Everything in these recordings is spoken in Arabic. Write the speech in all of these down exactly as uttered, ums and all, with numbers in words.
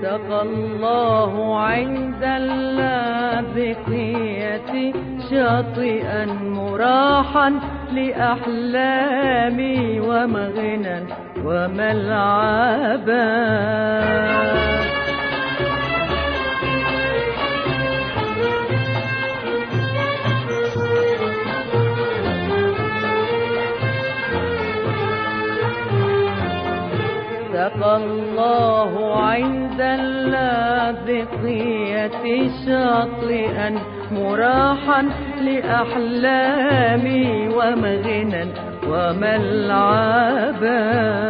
سقى الله عند اللاذقية شاطئا مراحا لأحلامي ومغنى وملعبا. سقى الله عند اللاذقية شاطئا مراحا لأحلامي ومغنى وملعبا.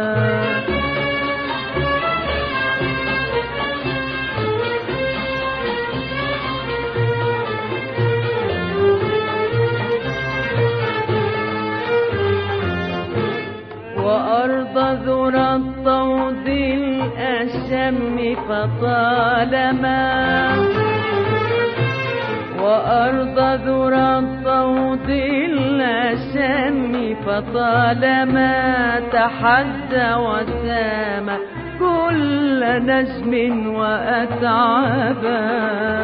وأرض ذرى الطود الأشم فطالما وأرض ذرى الطود الأشم فطالما تحدى وسام كل نجم وأتعبا.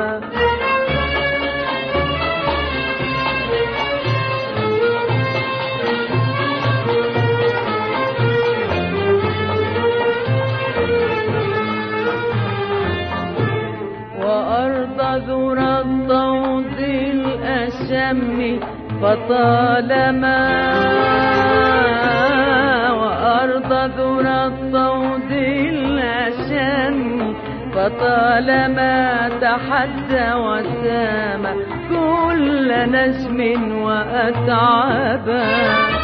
وأرض ذرى الطود الأشم فطالما وأرض ذرى الطود الأشم فطالما تحدى وسام كل نجم وأتعبا.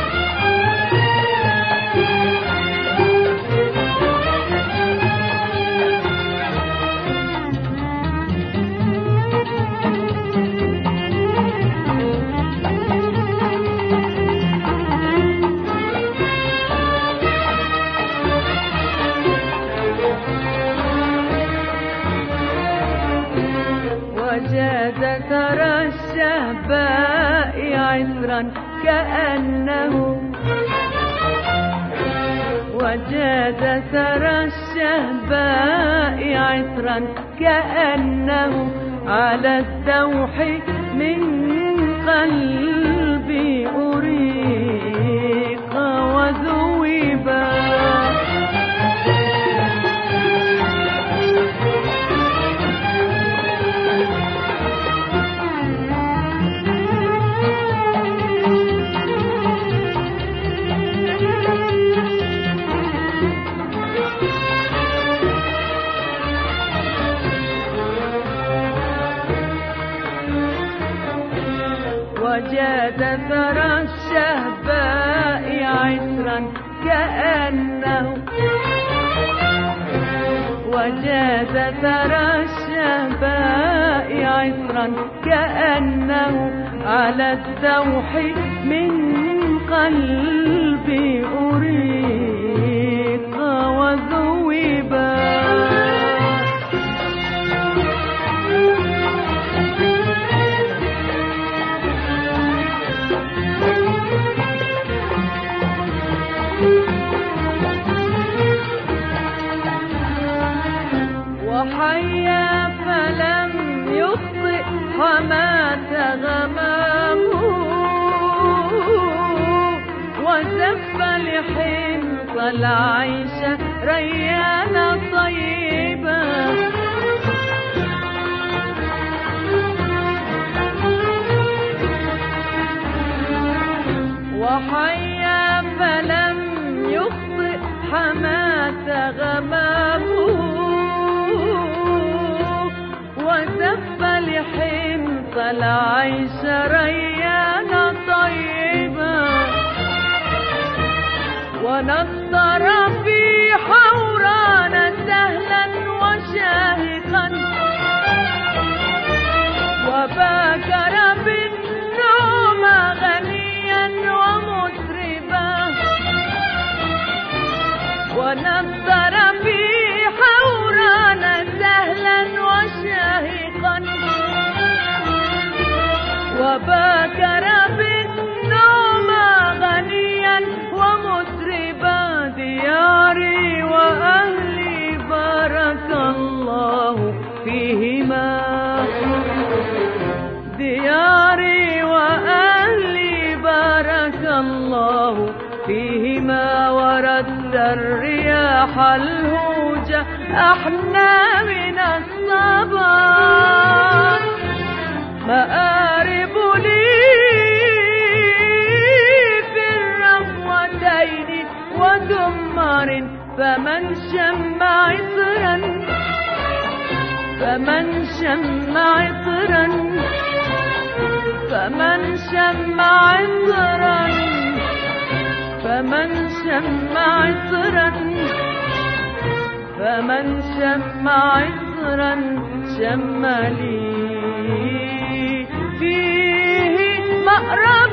وجاد ثرى الشهباء عطرا كأنه وجاد ثرى الشهباء عطرا كأنه على الدوح من قلبي أريق وذوبا. وجاد ثرى الشهباء عطرا كأنه وجاد ثرى الشهباء عطرا كأنه على الدوح من قلبي أريق وذوبا. وحيا فلم يخطئ حماة غمامه وزف لحنط العيش ريان طيبا. وحيا فلم يخطئ حماة غمامه وزف لحنط العيش ريان طيبا. ونظر في حورانة الرياح الهوجة احنا من الصبا. مآرب لي في الرموتين ودمر، فمن شم عطرا فمن شم عطرا فمن شم عطرا فمن شم عطرا فمن شم عطرا شم لي فيه مأرب